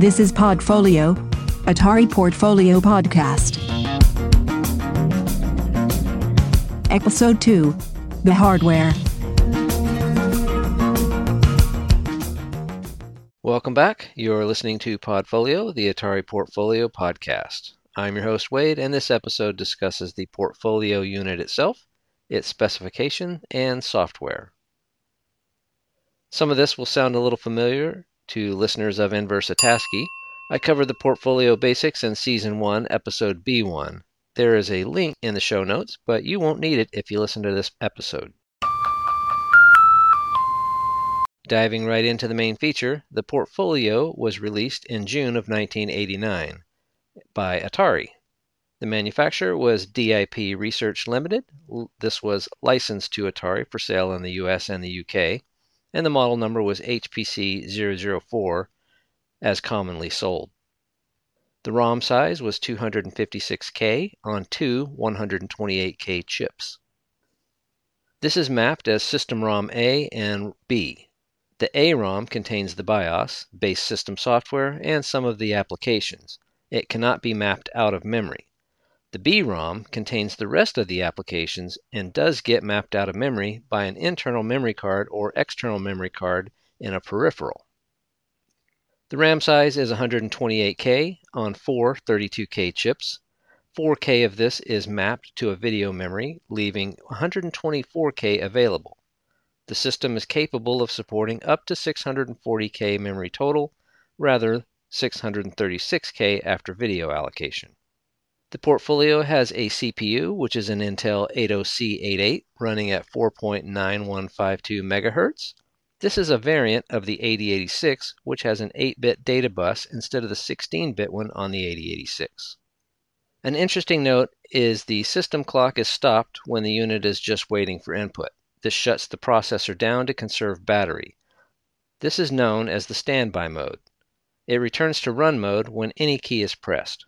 This is Podfolio, Atari Portfolio Podcast. Episode 2, The Hardware. Welcome back. You're listening to Podfolio, the Atari Portfolio Podcast. I'm your host, Wade, and this episode discusses the Portfolio unit itself, its specification, and software. Some of this will sound a little familiar to listeners of Inverse-A-Tasky. I covered the Portfolio Basics in Season 1, Episode B1. There is a link in the show notes, but you won't need it if you listen to this episode. Diving right into the main feature, the Portfolio was released in June of 1989 by Atari. The manufacturer was DIP Research Limited. This was licensed to Atari for sale in the US and the UK, and the model number was HPC 004, as commonly sold. The ROM size was 256K on two 128K chips. This is mapped as System ROM A and B. The A ROM contains the BIOS, base system software, and some of the applications. It cannot be mapped out of memory. The B ROM contains the rest of the applications and does get mapped out of memory by an internal memory card or external memory card in a peripheral. The RAM size is 128K on four 32K chips. 4K of this is mapped to a video memory, leaving 124K available. The system is capable of supporting up to 640K memory total, rather 636K after video allocation. The Portfolio has a CPU, which is an Intel 80C88 running at 4.9152 MHz. This is a variant of the 8086, which has an 8-bit data bus instead of the 16-bit one on the 8086. An interesting note is the system clock is stopped when the unit is just waiting for input. This shuts the processor down to conserve battery. This is known as the standby mode. It returns to run mode when any key is pressed.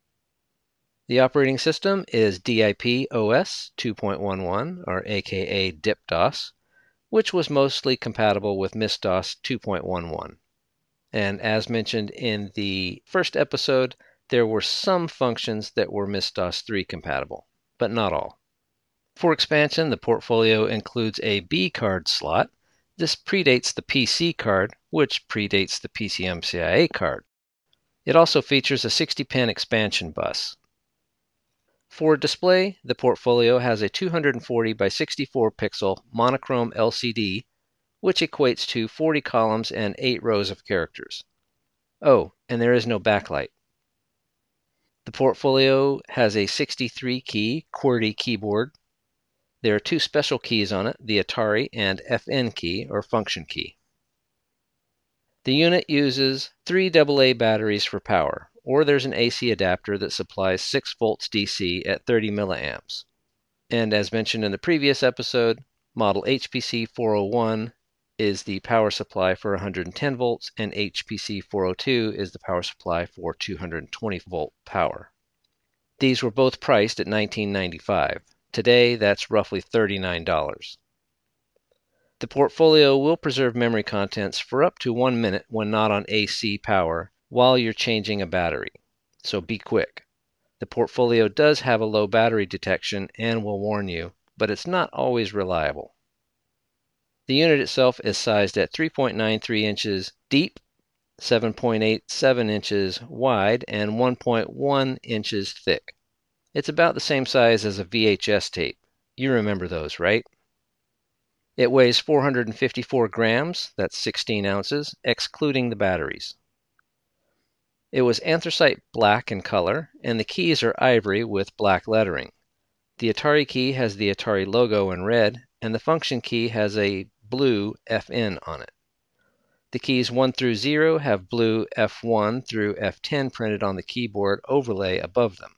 The operating system is DIP OS 2.11, or aka DIP-DOS, which was mostly compatible with MS-DOS 2.11. And as mentioned in the first episode, there were some functions that were MS-DOS 3 compatible, but not all. For expansion, the Portfolio includes a B card slot. This predates the PC card, which predates the PCMCIA card. It also features a 60-pin expansion bus. For display, the Portfolio has a 240 by 64 pixel monochrome LCD, which equates to 40 columns and 8 rows of characters. Oh, and there is no backlight. The Portfolio has a 63-key QWERTY keyboard. There are two special keys on it, the Atari and FN key, or function key. The unit uses 3 AA batteries for power, or there's an AC adapter that supplies 6 volts DC at 30 milliamps. And as mentioned in the previous episode, model HPC 401 is the power supply for 110 volts, and HPC 402 is the power supply for 220 volt power. These were both priced at $19.95. Today, that's roughly $39. The Portfolio will preserve memory contents for up to 1 minute when not on AC power while you're changing a battery, so be quick. The Portfolio does have a low battery detection and will warn you, but it's not always reliable. The unit itself is sized at 3.93 inches deep, 7.87 inches wide, and 1.1 inches thick. It's about the same size as a VHS tape. You remember those, right? It weighs 454 grams, that's 16 ounces, excluding the batteries. It was anthracite black in color, and the keys are ivory with black lettering. The Atari key has the Atari logo in red, and the function key has a blue FN on it. The keys 1 through 0 have blue F1 through F10 printed on the keyboard overlay above them.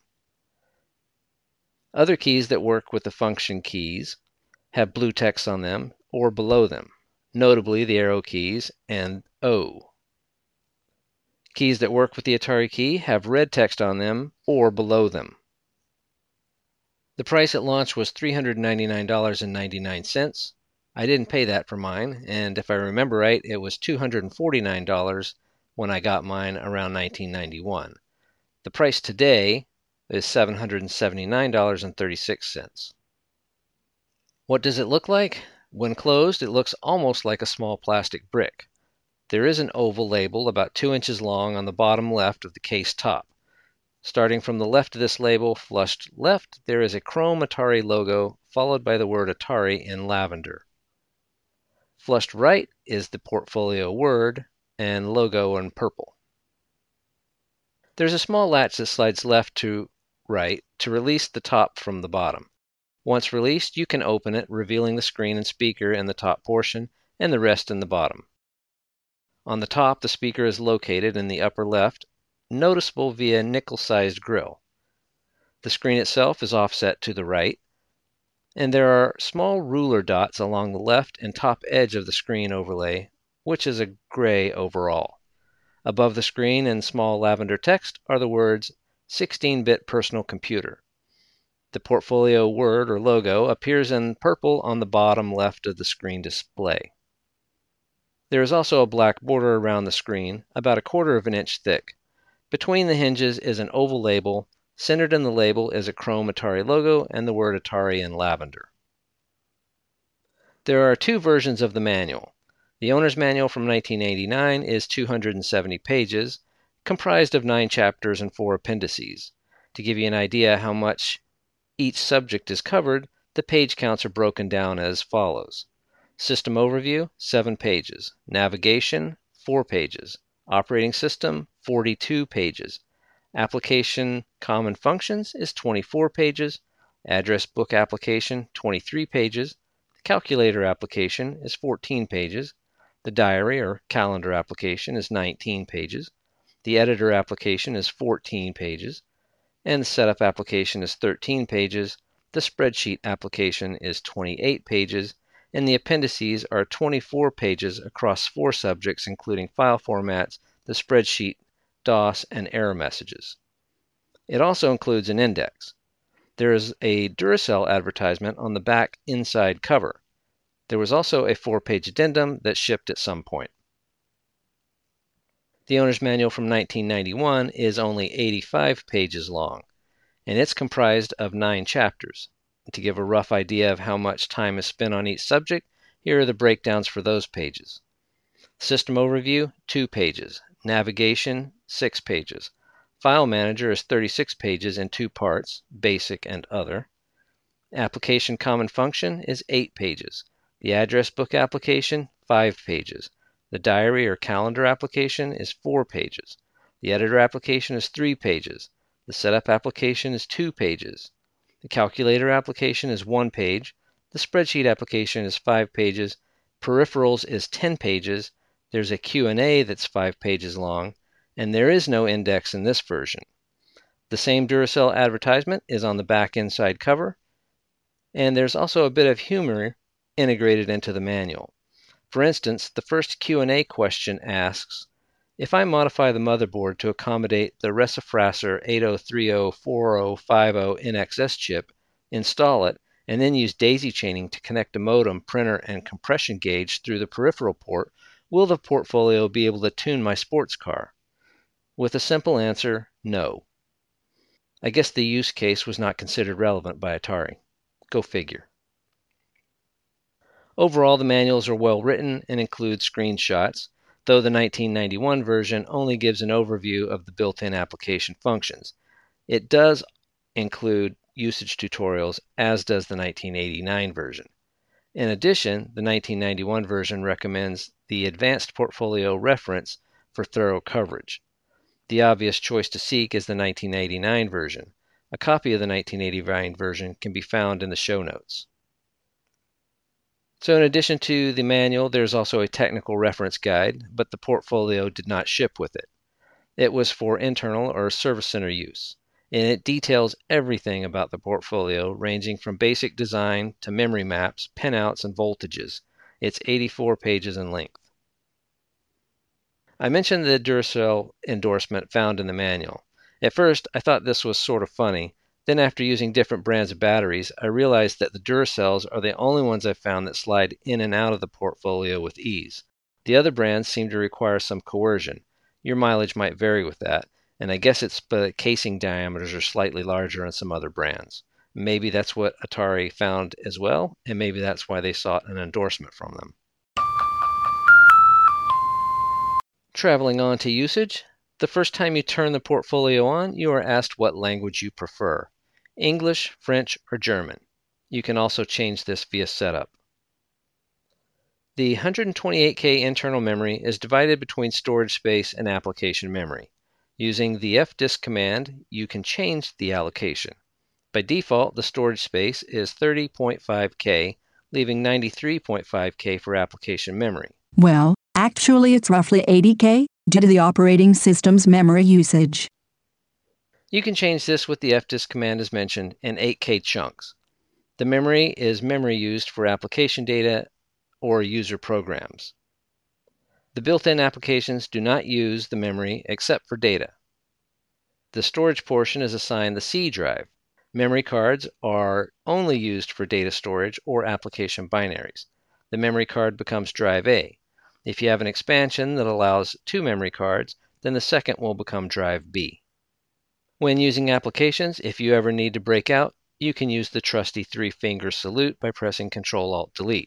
Other keys that work with the function keys have blue text on them or below them, notably the arrow keys and O. Keys that work with the Atari key have red text on them or below them. The price at launch was $399.99. I didn't pay that for mine, and if I remember right, it was $249 when I got mine around 1991. The price today is $779.36. What does it look like? When closed, it looks almost like a small plastic brick. There is an oval label about 2 inches long on the bottom left of the case top. Starting from the left of this label, flushed left, there is a chrome Atari logo followed by the word Atari in lavender. Flushed right is the portfolio word and logo in purple. There's a small latch that slides left to right to release the top from the bottom. Once released, you can open it, revealing the screen and speaker in the top portion and the rest in the bottom. On the top, the speaker is located in the upper left, noticeable via nickel-sized grill. The screen itself is offset to the right, and there are small ruler dots along the left and top edge of the screen overlay, which is a gray overall. Above the screen in small lavender text are the words 16-bit personal computer. The portfolio word or logo appears in purple on the bottom left of the screen display. There is also a black border around the screen, about 1/4 of an inch thick. Between the hinges is an oval label. Centered in the label is a chrome Atari logo and the word Atari in lavender. There are 2 versions of the manual. The owner's manual from 1989 is 270 pages, comprised of 9 chapters and 4 appendices. To give you an idea how much each subject is covered, the page counts are broken down as follows. System overview, 7 pages. Navigation, 4 pages. Operating system, 42 pages. Application common functions is 24 pages. Address book application, 23 pages. The calculator application is 14 pages. The diary or calendar application is 19 pages. The editor application is 14 pages. And the setup application is 13 pages. The spreadsheet application is 28 pages. And the appendices are 24 pages across 4 subjects, including file formats, the spreadsheet, DOS, and error messages. It also includes an index. There is a Duracell advertisement on the back inside cover. There was also a 4-page addendum that shipped at some point. The owner's manual from 1991 is only 85 pages long, and it's comprised of 9 chapters. To give a rough idea of how much time is spent on each subject, here are the breakdowns for those pages. System overview, 2 pages. Navigation, 6 pages. File manager is 36 pages in 2 parts, basic and other. Application common function is 8 pages. The address book application, 5 pages. The diary or calendar application is 4 pages. The editor application is 3 pages. The setup application is 2 pages. The calculator application is 1 page. The spreadsheet application is 5 pages. Peripherals is 10 pages. There's a Q&A that's 5 pages long, and there is no index in this version. The same Duracell advertisement is on the back inside cover, and there's also a bit of humor integrated into the manual. For instance, the first Q&A question asks, if I modify the motherboard to accommodate the Resifraser 80304050 NXS chip, install it, and then use daisy chaining to connect a modem, printer, and compression gauge through the peripheral port, will the portfolio be able to tune my sports car? With a simple answer, no. I guess the use case was not considered relevant by Atari. Go figure. Overall, the manuals are well written and include screenshots, though the 1991 version only gives an overview of the built-in application functions. It does include usage tutorials, as does the 1989 version. In addition, the 1991 version recommends the Advanced Portfolio Reference for thorough coverage. The obvious choice to seek is the 1989 version. A copy of the 1989 version can be found in the show notes. So in addition to the manual, there's also a technical reference guide, but the portfolio did not ship with it. It was for internal or service center use, and it details everything about the portfolio, ranging from basic design to memory maps, pinouts, and voltages. It's 84 pages in length. I mentioned the Duracell endorsement found in the manual. At first, I thought this was sort of funny. Then after using different brands of batteries, I realized that the Duracells are the only ones I've found that slide in and out of the portfolio with ease. The other brands seem to require some coercion. Your mileage might vary with that, and I guess it's the casing diameters are slightly larger on some other brands. Maybe that's what Atari found as well, and maybe that's why they sought an endorsement from them. Traveling on to usage, the first time you turn the portfolio on, you are asked what language you prefer, English, French, or German. You can also change this via setup. The 128K internal memory is divided between storage space and application memory. Using the fdisk command, you can change the allocation. By default, the storage space is 30.5K, leaving 93.5K for application memory. Well, actually it's roughly 80K due to the operating system's memory usage. You can change this with the fdisk command as mentioned in 8K chunks. The memory is memory used for application data or user programs. The built-in applications do not use the memory except for data. The storage portion is assigned the C drive. Memory cards are only used for data storage or application binaries. The memory card becomes drive A. If you have an expansion that allows 2 memory cards, then the second will become drive B. When using applications, if you ever need to break out, you can use the trusty 3-finger salute by pressing Ctrl-Alt-Delete.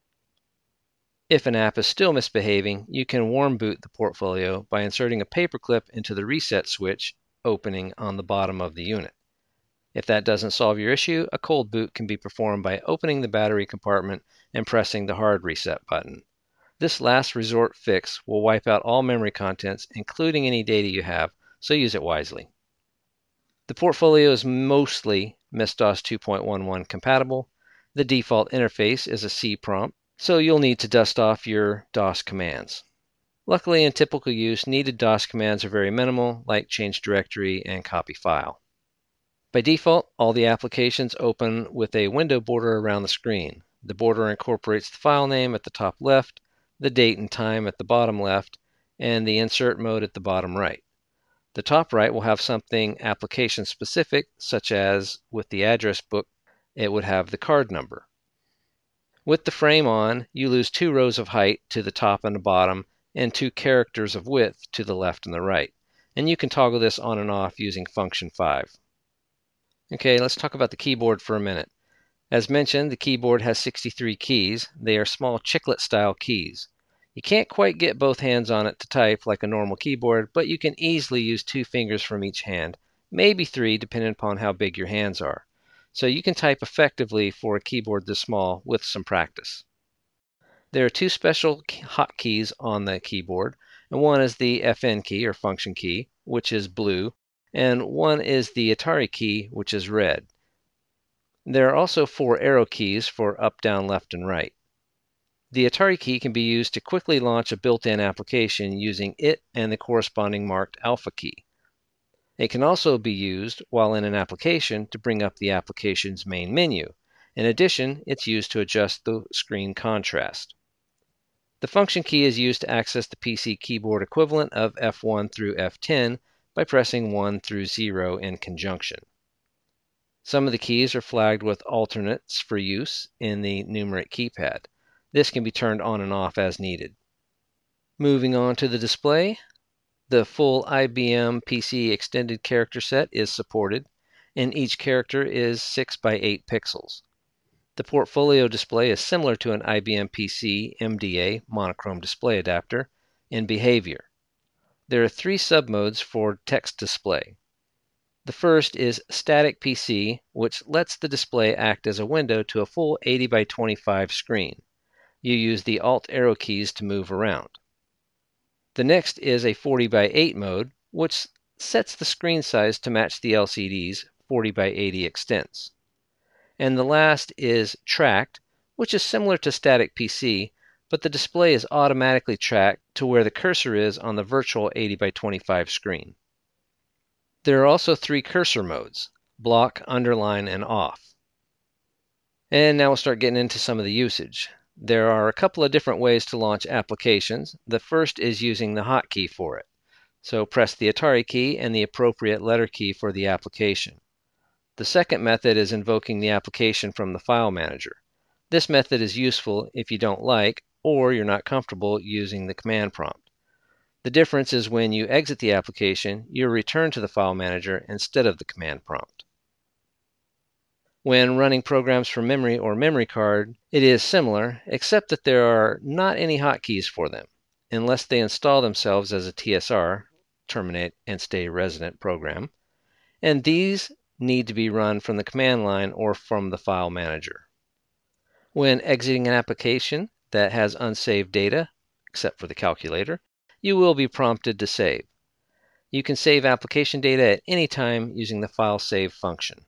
If an app is still misbehaving, you can warm boot the portfolio by inserting a paperclip into the reset switch opening on the bottom of the unit. If that doesn't solve your issue, a cold boot can be performed by opening the battery compartment and pressing the hard reset button. This last resort fix will wipe out all memory contents, including any data you have, so use it wisely. The portfolio is mostly MS-DOS 2.11 compatible. The default interface is a C prompt, so you'll need to dust off your DOS commands. Luckily, in typical use, needed DOS commands are very minimal, like change directory and copy file. By default, all the applications open with a window border around the screen. The border incorporates the file name at the top left, the date and time at the bottom left, and the insert mode at the bottom right. The top right will have something application specific, such as with the address book, it would have the card number. With the frame on, you lose 2 rows of height to the top and the bottom, and 2 characters of width to the left and the right. And you can toggle this on and off using function 5. Okay, let's talk about the keyboard for a minute. As mentioned, the keyboard has 63 keys. They are small chiclet-style keys. You can't quite get both hands on it to type like a normal keyboard, but you can easily use 2 fingers from each hand, maybe 3 depending upon how big your hands are. So you can type effectively for a keyboard this small with some practice. There are 2 special hotkeys on the keyboard, and one is the FN key or function key, which is blue, and one is the Atari key, which is red. There are also 4 arrow keys for up, down, left, and right. The Atari key can be used to quickly launch a built-in application using it and the corresponding marked alpha key. It can also be used while in an application to bring up the application's main menu. In addition, it's used to adjust the screen contrast. The function key is used to access the PC keyboard equivalent of F1 through F10 by pressing 1 through 0 in conjunction. Some of the keys are flagged with alternates for use in the numeric keypad. This can be turned on and off as needed. Moving on to the display. The full IBM PC extended character set is supported, and each character is 6 by 8 pixels. The portfolio display is similar to an IBM PC MDA monochrome display adapter in behavior. There are 3 submodes for text display. The first is static PC, which lets the display act as a window to a full 80 by 25 screen. You use the Alt arrow keys to move around. The next is a 40 by 8 mode, which sets the screen size to match the LCD's 40 by 80 extents. And the last is tracked, which is similar to static PC, but the display is automatically tracked to where the cursor is on the virtual 80 by 25 screen. There are also 3 cursor modes: block, underline, and off. And now we'll start getting into some of the usage. There are a couple of different ways to launch applications. The first is using the hotkey for it. So press the Atari key and the appropriate letter key for the application. The second method is invoking the application from the file manager. This method is useful if you don't like or you're not comfortable using the command prompt. The difference is when you exit the application, you return to the file manager instead of the command prompt. When running programs from memory or memory card, it is similar, except that there are not any hotkeys for them, unless they install themselves as a TSR, terminate and stay resident program, and these need to be run from the command line or from the file manager. When exiting an application that has unsaved data, except for the calculator, you will be prompted to save. You can save application data at any time using the file save function.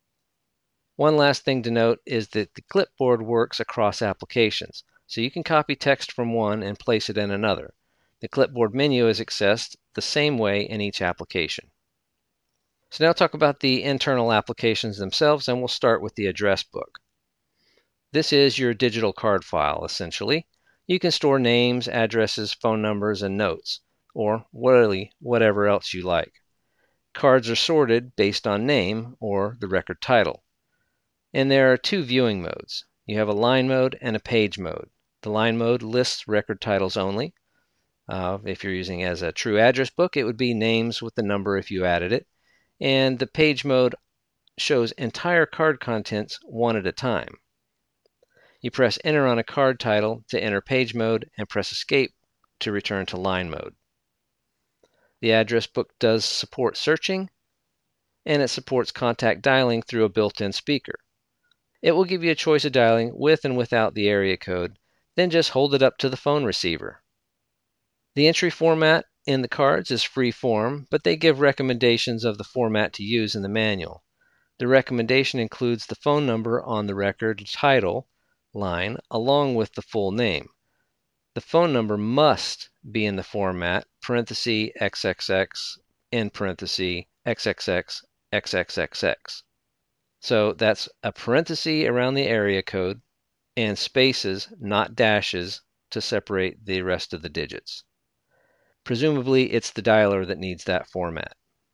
One last thing to note is that the clipboard works across applications, so you can copy text from one and place it in another. The clipboard menu is accessed the same way in each application. So now talk about the internal applications themselves, and we'll start with the address book. This is your digital card file, essentially. You can store names, addresses, phone numbers, and notes, or really whatever else you like. Cards are sorted based on name or the record title. And there are two viewing modes. You have a line mode and a page mode. The line mode lists record titles only. If you're using as a true address book, it would be names with the number if you added it. And the page mode shows entire card contents one at a time. You press enter on a card title to enter page mode and press escape to return to line mode. The address book does support searching, and it supports contact dialing through a built-in speaker. It will give you a choice of dialing with and without the area code, then just hold it up to the phone receiver. The entry format in the cards is free form, but they give recommendations of the format to use in the manual. The recommendation includes the phone number on the record title line along with the full name. The phone number must be in the format parenthesis XXX in parenthesis XXX XXXX. So that's a parenthesis around the area code and spaces, not dashes, to separate the rest of the digits. Presumably, it's the dialer that needs that format.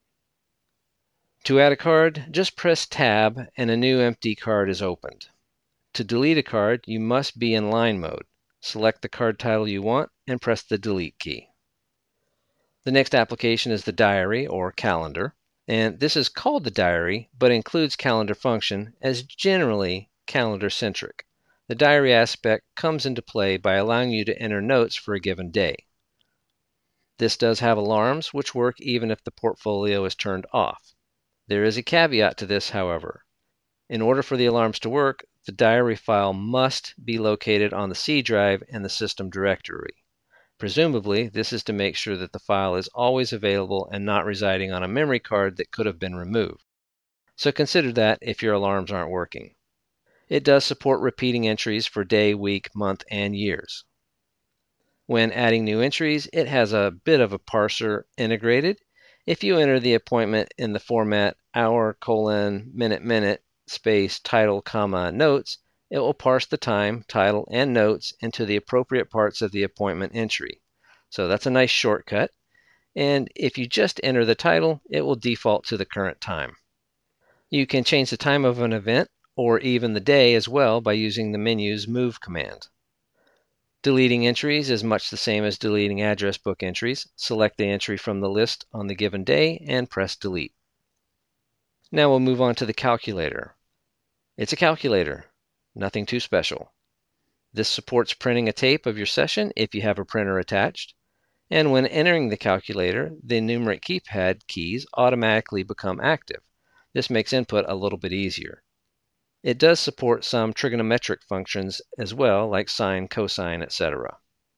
To add a card, just press Tab and a new empty card is opened. To delete a card, you must be in line mode. Select the card title you want and press the Delete key. The next application is the diary or calendar, and this is called the diary but includes calendar function as generally calendar-centric. The diary aspect comes into play by allowing you to enter notes for a given day. This does have alarms which work even if the portfolio is turned off. There is a caveat to this, however. In order for the alarms to work, the diary file must be located on the C drive in the system directory. Presumably, this is to make sure that the file is always available and not residing on a memory card that could have been removed. So consider that if your alarms aren't working. It does support repeating entries for day, week, month, and years. When adding new entries, it has a bit of a parser integrated. If you enter the appointment in the format hour, minute, space, title, comma, notes, it will parse the time, title, and notes into the appropriate parts of the appointment entry. So that's a nice shortcut. And if you just enter the title, it will default to the current time. You can change the time of an event or even the day as well by using the menu's move command. Deleting entries is much the same as deleting address book entries. Select the entry from the list on the given day and press delete. Now we'll move on to the calculator. It's a calculator, nothing too special. This supports printing a tape of your session if you have a printer attached. And when entering the calculator, the numeric keypad keys automatically become active. This makes input a little bit easier. It does support some trigonometric functions as well, like sine, cosine, etc.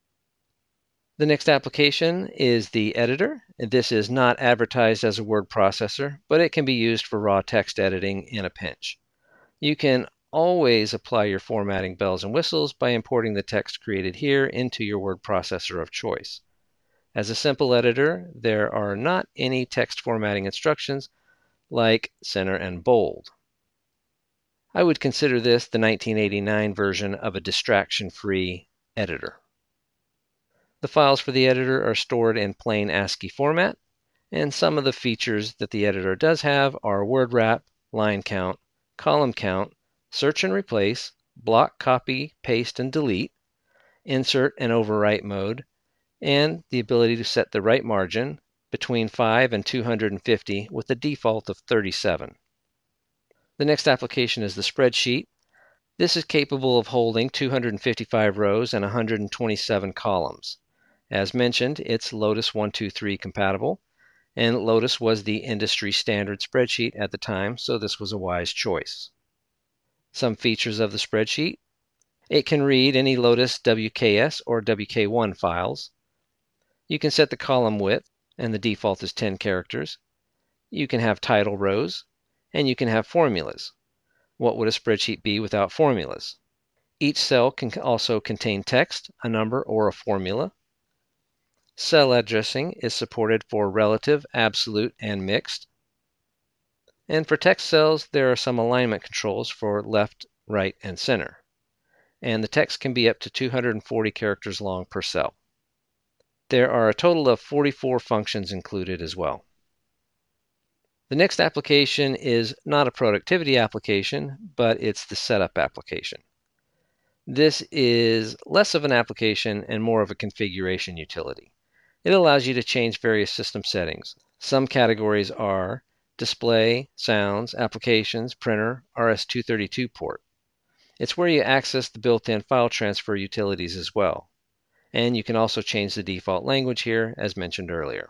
The next application is the editor. This is not advertised as a word processor, but it can be used for raw text editing in a pinch. You can always apply your formatting bells and whistles by importing the text created here into your word processor of choice. As a simple editor, there are not any text formatting instructions like center and bold. I would consider this the 1989 version of a distraction-free editor. The files for the editor are stored in plain ASCII format, and some of the features that the editor does have are word wrap, line count, column count, search and replace, block, copy, paste, and delete, insert and overwrite mode, and the ability to set the right margin between 5 and 250 with a default of 37. The next application is the spreadsheet. This is capable of holding 255 rows and 127 columns. As mentioned, it's Lotus 123 compatible, and Lotus was the industry standard spreadsheet at the time, so this was a wise choice. Some features of the spreadsheet: it can read any Lotus WKS or WK1 files. You can set the column width, and the default is 10 characters. You can have title rows, and you can have formulas. What would a spreadsheet be without formulas? Each cell can also contain text, a number, or a formula. Cell addressing is supported for relative, absolute, and mixed. And for text cells, there are some alignment controls for left, right, and center. And the text can be up to 240 characters long per cell. There are a total of 44 functions included as well. The next application is not a productivity application, but it's the setup application. This is less of an application and more of a configuration utility. It allows you to change various system settings. Some categories are display, sounds, applications, printer, RS-232 port. It's where you access the built-in file transfer utilities as well. And you can also change the default language here, as mentioned earlier.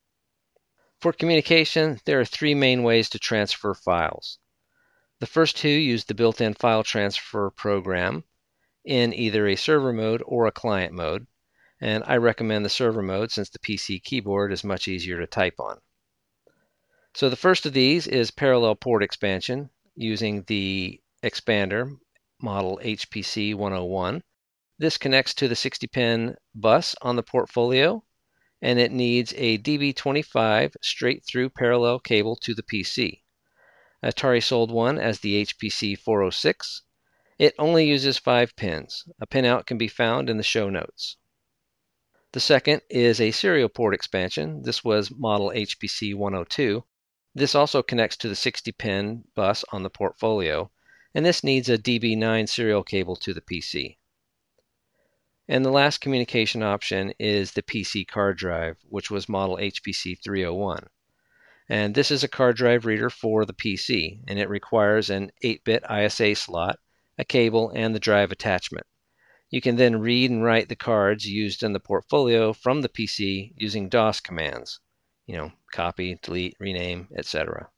For communication, there are three main ways to transfer files. The first two use the built-in file transfer program in either a server mode or a client mode, and I recommend the server mode since the PC keyboard is much easier to type on. So the first of these is parallel port expansion using the expander model HPC 101. This connects to the 60-pin bus on the portfolio, and it needs a DB25 straight-through parallel cable to the PC. Atari sold one as the HPC 406. It only uses 5 pins. A pinout can be found in the show notes. The second is a serial port expansion. This was model HPC 102. This also connects to the 60-pin bus on the portfolio, and this needs a DB9 serial cable to the PC. And the last communication option is the PC card drive, which was model HPC 301. And this is a card drive reader for the PC, and it requires an 8-bit ISA slot, a cable, and the drive attachment. You can then read and write the cards used in the portfolio from the PC using DOS commands. Copy, delete, rename, etc.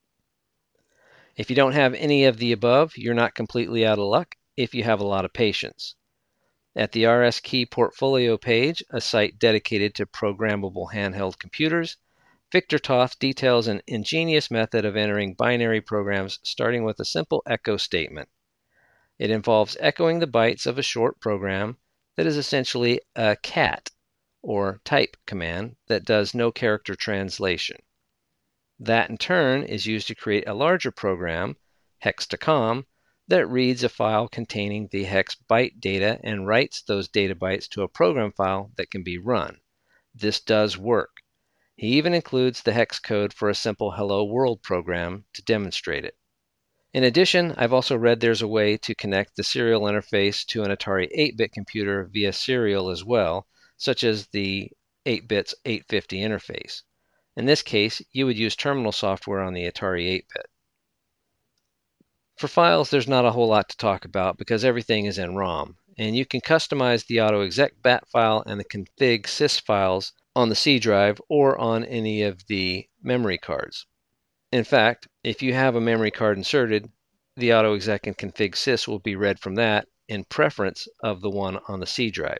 If you don't have any of the above, you're not completely out of luck if you have a lot of patience. At the RSKey portfolio page, a site dedicated to programmable handheld computers, Victor Toth details an ingenious method of entering binary programs starting with a simple echo statement. It involves echoing the bytes of a short program that is essentially a cat, or type command, that does no character translation. That in turn is used to create a larger program, hex2com, that reads a file containing the hex byte data and writes those data bytes to a program file that can be run. This does work. He even includes the hex code for a simple Hello World program to demonstrate it. In addition, I've also read there's a way to connect the serial interface to an Atari 8-bit computer via serial as well, such as the 8-bits 850 interface. In this case, you would use terminal software on the Atari 8-bit. For files, there's not a whole lot to talk about because everything is in ROM, and you can customize the AutoExec.bat file and the config sys files on the C drive or on any of the memory cards. In fact, if you have a memory card inserted, the AutoExec and config sys will be read from that in preference of the one on the C drive.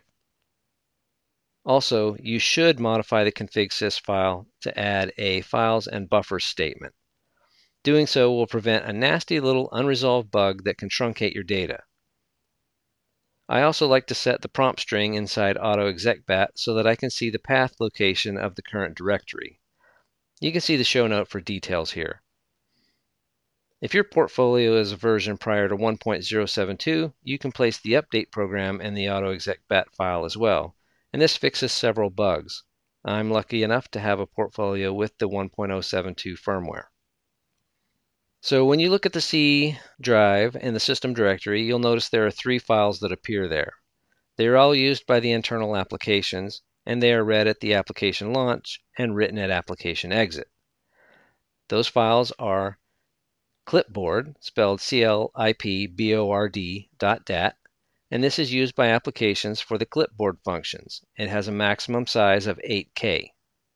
Also, you should modify the config sys file to add a files and buffers statement. Doing so will prevent a nasty little unresolved bug that can truncate your data. I also like to set the prompt string inside AutoExec.bat so that I can see the path location of the current directory. You can see the show note for details here. If your portfolio is a version prior to 1.072, you can place the update program in the AutoExec.bat file as well, and this fixes several bugs. I'm lucky enough to have a portfolio with the 1.072 firmware. So when you look at the C drive in the system directory, you'll notice there are 3 files that appear there. They are all used by the internal applications, and they are read at the application launch and written at application exit. Those files are clipboard, spelled clipboard.dat, and this is used by applications for the clipboard functions. It has a maximum size of 8K.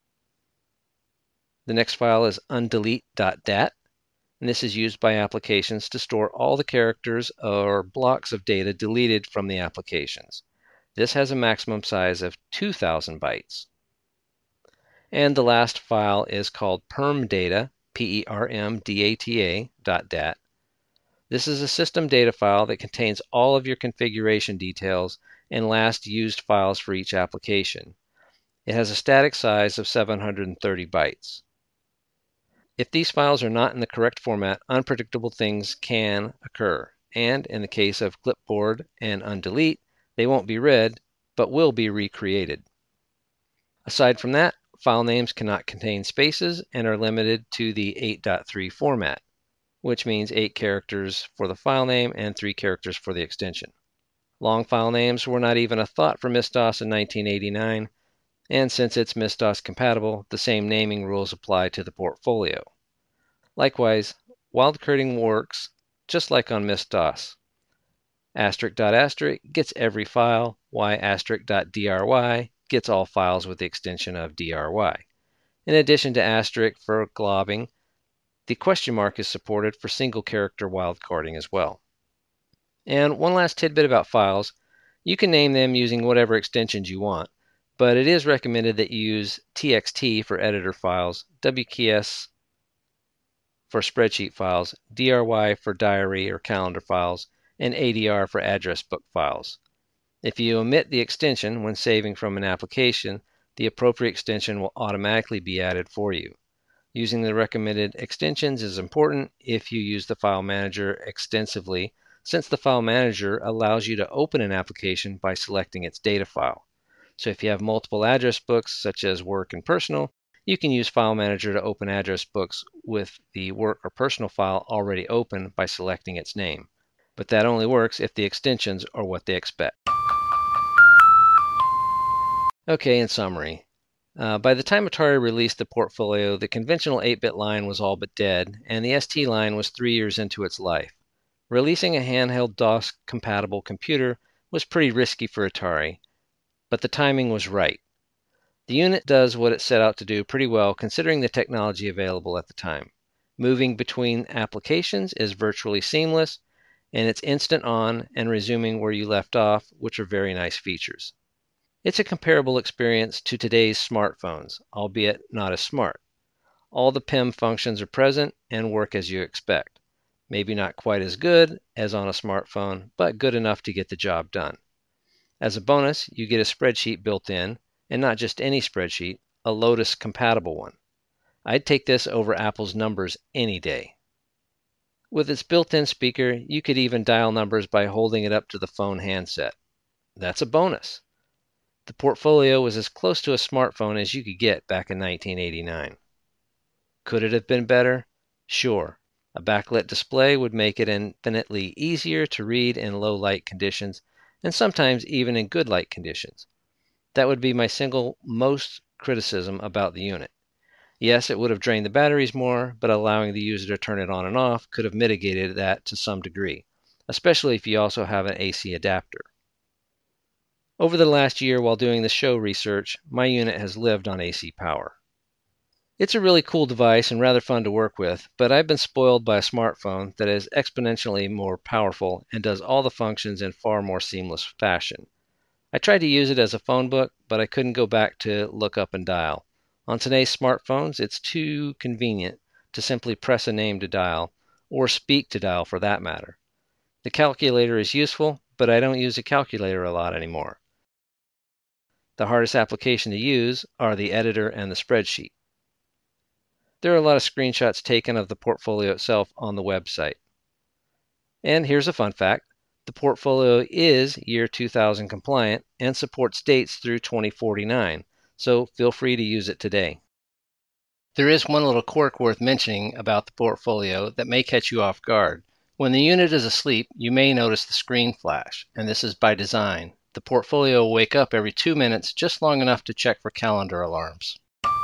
The next file is undelete.dat, and this is used by applications to store all the characters or blocks of data deleted from the applications. This has a maximum size of 2,000 bytes. And the last file is called permdata, permdata.dat. This is a system data file that contains all of your configuration details and last used files for each application. It has a static size of 730 bytes. If these files are not in the correct format, unpredictable things can occur, and in the case of clipboard and undelete, they won't be read, but will be recreated. Aside from that, file names cannot contain spaces and are limited to the 8.3 format, which means 8 characters for the file name and 3 characters for the extension. Long file names were not even a thought for MS-DOS in 1989, and since it's MS-DOS compatible, the same naming rules apply to the portfolio. Likewise, wildcarding works just like on MS-DOS. *** gets every file, y**.dry gets all files with the extension of dry. In addition to asterisk for globbing, the question mark is supported for single character wildcarding as well. And one last tidbit about files, you can name them using whatever extensions you want, but it is recommended that you use txt for editor files, wks for spreadsheet files, dry for diary or calendar files, and ADR for address book files. If you omit the extension when saving from an application, the appropriate extension will automatically be added for you. Using the recommended extensions is important if you use the file manager extensively, since the file manager allows you to open an application by selecting its data file. So if you have multiple address books, such as work and personal, you can use File Manager to open address books with the work or personal file already open by selecting its name. But that only works if the extensions are what they expect. Okay, in summary. By the time Atari released the portfolio, the conventional 8-bit line was all but dead, and the ST line was 3 years into its life. Releasing a handheld DOS-compatible computer was pretty risky for Atari, but the timing was right. The unit does what it set out to do pretty well considering the technology available at the time. Moving between applications is virtually seamless, and it's instant on and resuming where you left off, which are very nice features. It's a comparable experience to today's smartphones, albeit not as smart. All the PIM functions are present and work as you expect. Maybe not quite as good as on a smartphone, but good enough to get the job done. As a bonus, you get a spreadsheet built in, and not just any spreadsheet, a Lotus compatible one. I'd take this over Apple's numbers any day. With its built-in speaker, you could even dial numbers by holding it up to the phone handset. That's a bonus. The portfolio was as close to a smartphone as you could get back in 1989. Could it have been better? Sure. A backlit display would make it infinitely easier to read in low light conditions, and sometimes even in good light conditions. That would be my single most criticism about the unit. Yes, it would have drained the batteries more, but allowing the user to turn it on and off could have mitigated that to some degree, especially if you also have an AC adapter. Over the last year while doing the show research, my unit has lived on AC power. It's a really cool device and rather fun to work with, but I've been spoiled by a smartphone that is exponentially more powerful and does all the functions in far more seamless fashion. I tried to use it as a phone book, but I couldn't go back to look up and dial. On today's smartphones, it's too convenient to simply press a name to dial, or speak to dial for that matter. The calculator is useful, but I don't use a calculator a lot anymore. The hardest application to use are the editor and the spreadsheet. There are a lot of screenshots taken of the portfolio itself on the website. And here's a fun fact. The portfolio is year 2000 compliant and supports dates through 2049, so feel free to use it today. There is one little quirk worth mentioning about the portfolio that may catch you off guard. When the unit is asleep, you may notice the screen flash, and this is by design. The portfolio will wake up every 2 minutes, just long enough to check for calendar alarms.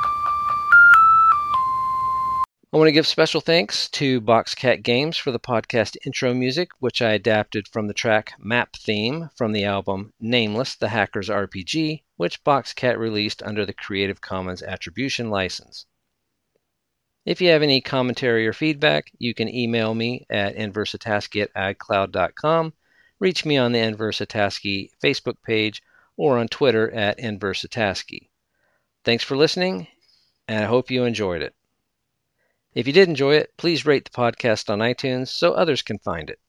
I want to give special thanks to Boxcat Games for the podcast intro music, which I adapted from the track Map Theme from the album Nameless, the Hackers RPG, which Boxcat released under the Creative Commons Attribution license. If you have any commentary or feedback, you can email me at nversataski@icloud.com, reach me on the Nversataski Facebook page, or on Twitter at Nversataski. Thanks for listening, and I hope you enjoyed it. If you did enjoy it, please rate the podcast on iTunes so others can find it.